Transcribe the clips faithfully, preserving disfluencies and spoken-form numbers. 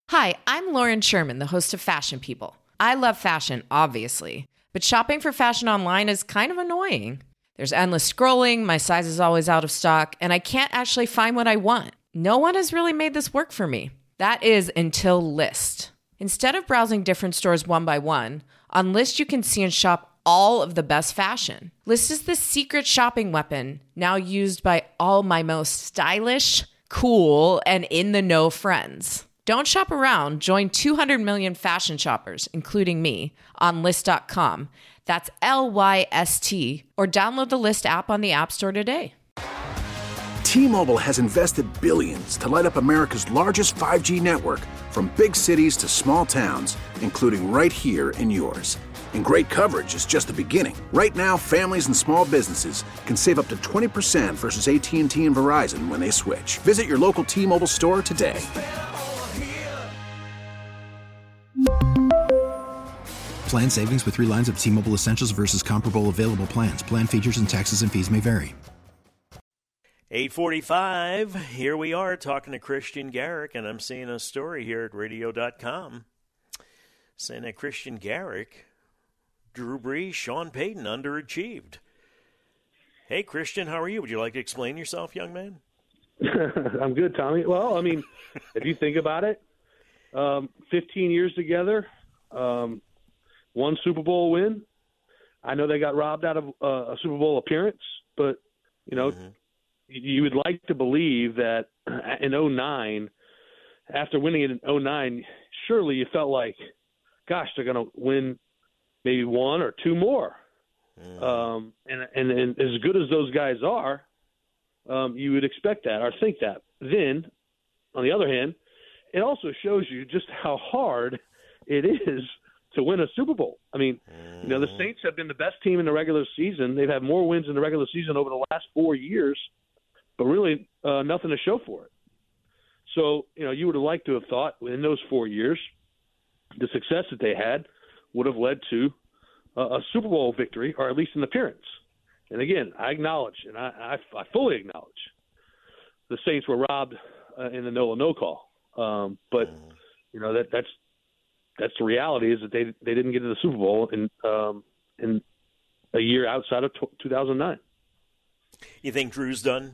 Hi, I'm Lauren Sherman, the host of Fashion People. I love fashion, obviously, but shopping for fashion online is kind of annoying. There's endless scrolling, my size is always out of stock, and I can't actually find what I want. No one has really made this work for me. That is until Lyst. Instead of browsing different stores one by one, on Lyst you can see and shop all of the best fashion. Lyst is the secret shopping weapon, now used by all my most stylish, cool, and in-the-know friends. Don't shop around. Join two hundred million fashion shoppers, including me, on Lyst dot com. That's L Y S T, or download the Lyst app on the App Store today. T-Mobile has invested billions to light up America's largest five G network, from big cities to small towns, including right here in yours. And great coverage is just the beginning. Right now, families and small businesses can save up to twenty percent versus A T and T and Verizon when they switch. Visit your local T-Mobile store today. Plan savings with three lines of T-Mobile Essentials versus comparable available plans. Plan features and taxes and fees may vary. eight forty-five, here we are talking to Christian Garrick, and I'm seeing a story here at radio dot com saying that Christian Garrick, Drew Brees, Sean Payton underachieved. Hey, Christian, how are you? Would you like to explain yourself, young man? I'm good, Tommy. Well, I mean, if you think about it, um, fifteen years together, um, one Super Bowl win. I know they got robbed out of uh, a Super Bowl appearance, but, you know, mm-hmm. you would like to believe that in oh nine, after winning it in oh nine, surely you felt like, gosh, they're going to win maybe one or two more. Mm. Um, and, and, and as good as those guys are, um, you would expect that or think that. Then, on the other hand, it also shows you just how hard it is to win a Super Bowl. I mean, mm. you know, the Saints have been the best team in the regular season. They've had more wins in the regular season over the last four years, but really uh, nothing to show for it. So, you know, you would have liked to have thought in those four years, the success that they had would have led to a, a Super Bowl victory, or at least an appearance. And again, I acknowledge, and I, I, I fully acknowledge, the Saints were robbed uh, in the no no call. Um, but mm. you know that that's that's the reality, is that they they didn't get to the Super Bowl in um, in a year outside of two thousand nine. You think Drew's done?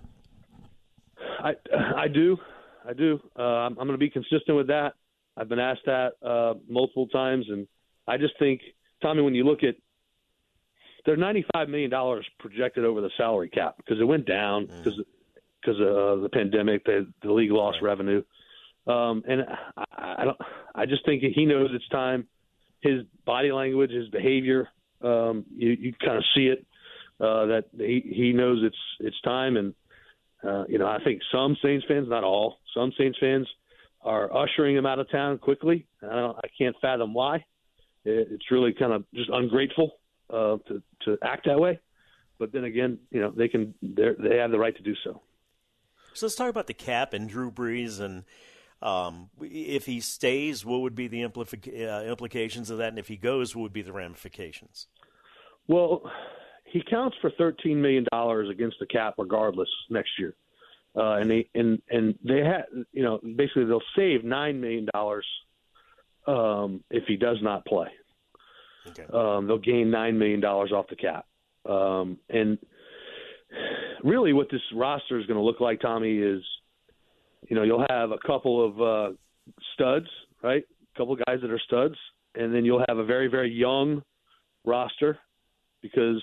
I I do, I do. Uh, I'm, I'm going to be consistent with that. I've been asked that uh, multiple times, and I just think, Tommy, when you look at, they're ninety-five million dollars projected over the salary cap because it went down because mm. because of uh, the pandemic. The, the league lost right. revenue, um, and I, I don't. I just think he knows it's time. His body language, his behavior, um, you, you kind of see it uh, that he, he knows it's it's time. And uh, you know, I think some Saints fans, not all, some Saints fans are ushering him out of town quickly. I, don't, I can't fathom why. It, it's really kind of just ungrateful uh, to to act that way. But then again, you know, they can they have the right to do so. So let's talk about the cap and Drew Brees, and um, if he stays, what would be the implica- uh, implications of that, and if he goes, what would be the ramifications? Well, he counts for thirteen million dollars against the cap regardless next year, uh, and they and and they had, you know, basically they'll save nine million dollars um, if he does not play. Okay. Um, they'll gain nine million dollars off the cap, um, and really what this roster is going to look like, Tommy, is, you know, you'll have a couple of uh, studs, right? A couple of guys that are studs, and then you'll have a very, very young roster, because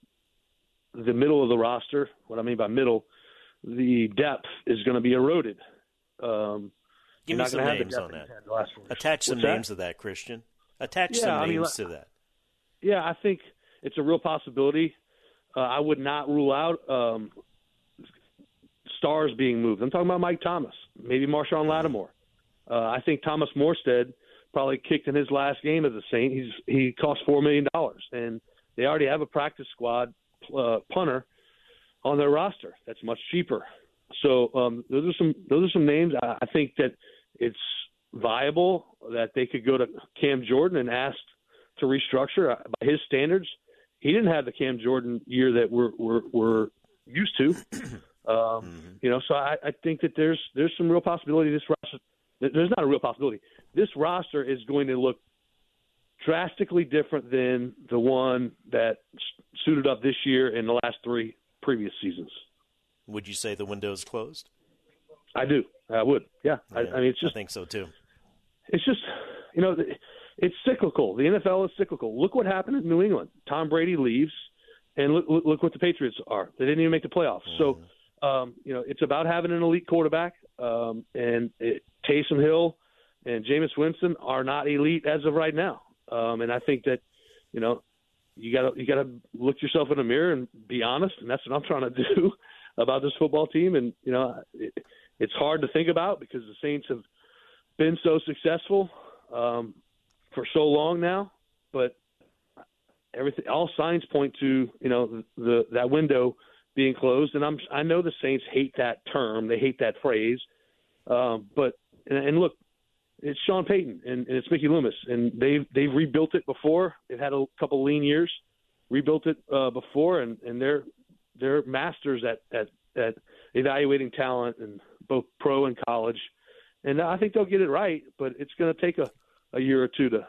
the middle of the roster, what I mean by middle, the depth is going to be eroded. Um, Give me some names on that. Attach some names to that, Christian. Attach some names to that. Yeah, I think it's a real possibility. Uh, I would not rule out um, stars being moved. I'm talking about Mike Thomas, maybe Marshawn Lattimore. Uh, I think Thomas Morstead probably kicked in his last game as a Saint. He's he cost four million dollars, and they already have a practice squad uh, punter on their roster that's much cheaper. So um, those are some those are some names. I, I think that it's viable that they could go to Cam Jordan and ask to restructure. By his standards, he didn't have the Cam Jordan year that we're we're, we're used to. Um, mm-hmm. You know, so I, I think that there's there's some real possibility this roster there's not a real possibility. This roster is going to look drastically different than the one that suited up this year and the last three previous seasons. Would you say the window's closed? I do. I would. Yeah. yeah I, I mean, it's just. I think so too. It's just, you know, it's cyclical. The N F L is cyclical. Look what happened in New England. Tom Brady leaves, and look, look, look what the Patriots are. They didn't even make the playoffs. Mm-hmm. So, um, you know, it's about having an elite quarterback, um, and it, Taysom Hill and Jameis Winston are not elite as of right now. Um, and I think that, you know, you gotta you gotta look yourself in the mirror and be honest, and that's what I'm trying to do about this football team. And you know, it, it's hard to think about because the Saints have been so successful um, for so long now, but everything, all signs point to you know the that window being closed. And I'm I know the Saints hate that term, they hate that phrase, um, but and, and look. It's Sean Payton and, and it's Mickey Loomis, and they've they've rebuilt it before. They've had a couple lean years, rebuilt it uh, before, and, and they're they're masters at, at at evaluating talent in both pro and college. And I think they'll get it right, but it's going to take a, a year or two to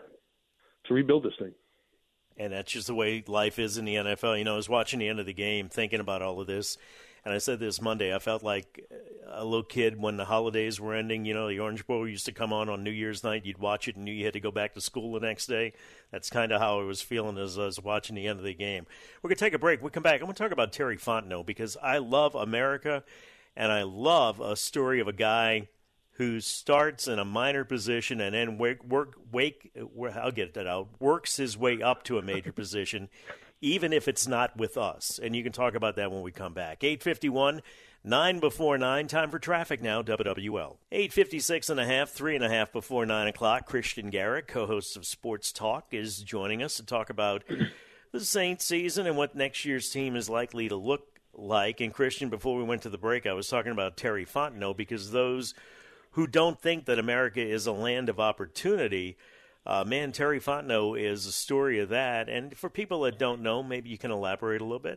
to rebuild this thing. And that's just the way life is in the N F L. You know, I was watching the end of the game, thinking about all of this. And I said this Monday, I felt like a little kid when the holidays were ending. You know, the Orange Bowl used to come on on New Year's night. You'd watch it and knew you had to go back to school the next day. That's kind of how I was feeling as I was watching the end of the game. We're going to take a break. We come back. I'm going to talk about Terry Fontenot because I love America, and I love a story of a guy who starts in a minor position and then work, work, wake, I'll get that out, works his way up to a major position, even if it's not with us. And you can talk about that when we come back. eight fifty-one, nine before nine. Time for traffic now, W W L. eight fifty-six and a half, three and a half before nine o'clock. Christian Garrick, co-host of Sports Talk, is joining us to talk about the Saints season and what next year's team is likely to look like. And Christian, before we went to the break, I was talking about Terry Fontenot because those who don't think that America is a land of opportunity, uh, man, Terry Fontenot is a story of that. And for people that don't know, maybe you can elaborate a little bit.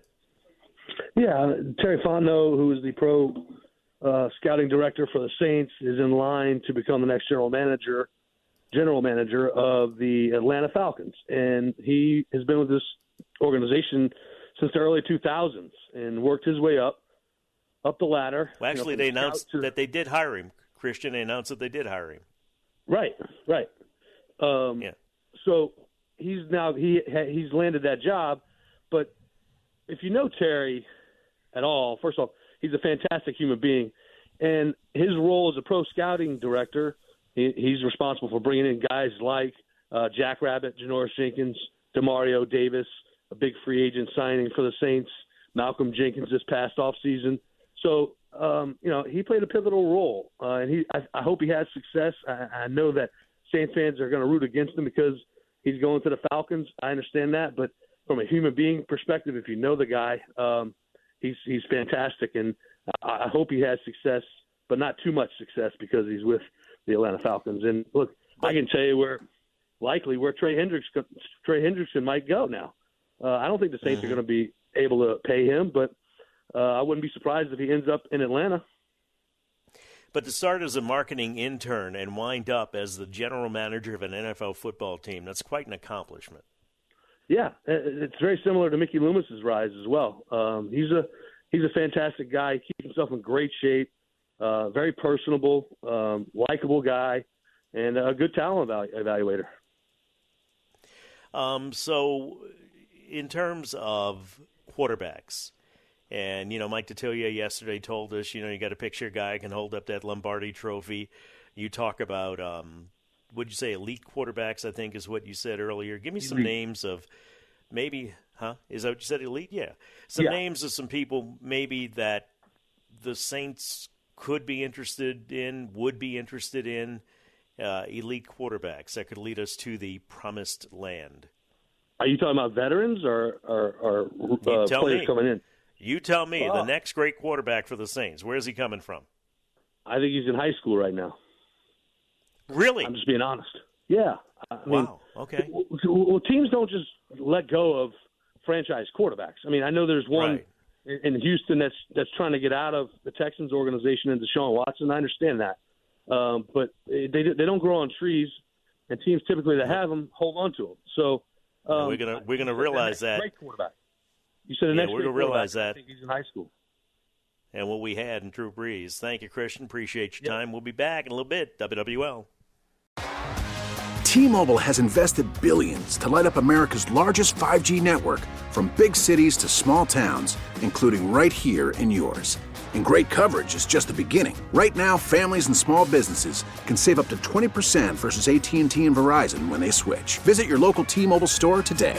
Yeah, Terry Fontenot, who is the pro uh, scouting director for the Saints, is in line to become the next general manager, general manager of the Atlanta Falcons. And he has been with this organization since the early two thousands and worked his way up, up the ladder. Well, actually, you know, they announced to... that they did hire him. Christian, they announced that they did hire him. Right, right. Um, yeah. So he's now he he's landed that job, but if you know Terry at all, first of all, he's a fantastic human being, and his role as a pro scouting director, he, he's responsible for bringing in guys like uh, Jack Rabbit, Janoris Jenkins, Demario Davis, a big free agent signing for the Saints, Malcolm Jenkins this past offseason. So. Um, you know, he played a pivotal role, uh, and he. I, I hope he has success. I, I know that Saints fans are going to root against him because he's going to the Falcons. I understand that, but from a human being perspective, if you know the guy, um, he's he's fantastic, and I, I hope he has success, but not too much success because he's with the Atlanta Falcons. And look, I can tell you where likely where Trey Hendricks Trey Hendrickson might go now. Uh, I don't think the Saints mm-hmm. are going to be able to pay him, but. Uh, I wouldn't be surprised if he ends up in Atlanta. But to start as a marketing intern and wind up as the general manager of an N F L football team, that's quite an accomplishment. Yeah, it's very similar to Mickey Loomis's rise as well. Um, he's a he's a fantastic guy. He keeps himself in great shape, uh, very personable, um, likable guy, and a good talent evalu- evaluator. Um, so in terms of quarterbacks, and, you know, Mike Tatilia yesterday told us, you know, you got to picture a guy who can hold up that Lombardi trophy. You talk about, um, would you say elite quarterbacks, I think is what you said earlier. Give me some elite. names of maybe, huh? Is that what you said, elite? Yeah. Some yeah. names of some people maybe that the Saints could be interested in, would be interested in, uh, elite quarterbacks that could lead us to the promised land. Are you talking about veterans or, or, or uh, players me. coming in? You tell me, oh. the next great quarterback for the Saints, where is he coming from? I think he's in high school right now. Really? I'm just being honest. Yeah. I wow. Mean, okay. Well, teams don't just let go of franchise quarterbacks. I mean, I know there's one right. in Houston that's that's trying to get out of the Texans organization and Deshaun Watson. I understand that. Um, but they they don't grow on trees, and teams typically that have them hold on to them. So um, we're gonna we're gonna realize that. Great quarterback. You said the yeah, next we're gonna realize that. I think he's in high school. And what we had in Drew Brees. Thank you, Christian. Appreciate your Yep. time. We'll be back in a little bit. W W L. T-Mobile has invested billions to light up America's largest five G network, from big cities to small towns, including right here in yours. And great coverage is just the beginning. Right now, families and small businesses can save up to twenty percent versus A T and T and Verizon when they switch. Visit your local T-Mobile store today.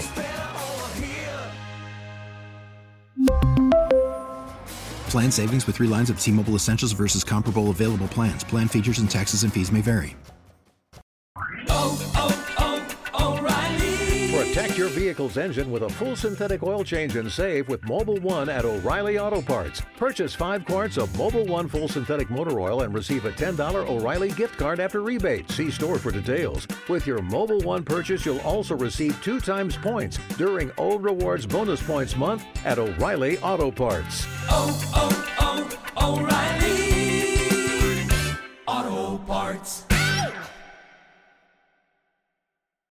Plan savings with three lines of T-Mobile Essentials versus comparable available plans. Plan features and taxes and fees may vary. Oh, oh, oh, O'Reilly. Protect your vehicle's engine with a full synthetic oil change and save with Mobil one at O'Reilly Auto Parts. Purchase five quarts of Mobil one full synthetic motor oil and receive a ten dollars O'Reilly gift card after rebate. See store for details. With your Mobil one purchase, you'll also receive two times points during O Rewards Bonus Points Month at O'Reilly Auto Parts. Oh, oh, oh, O'Reilly Auto Parts.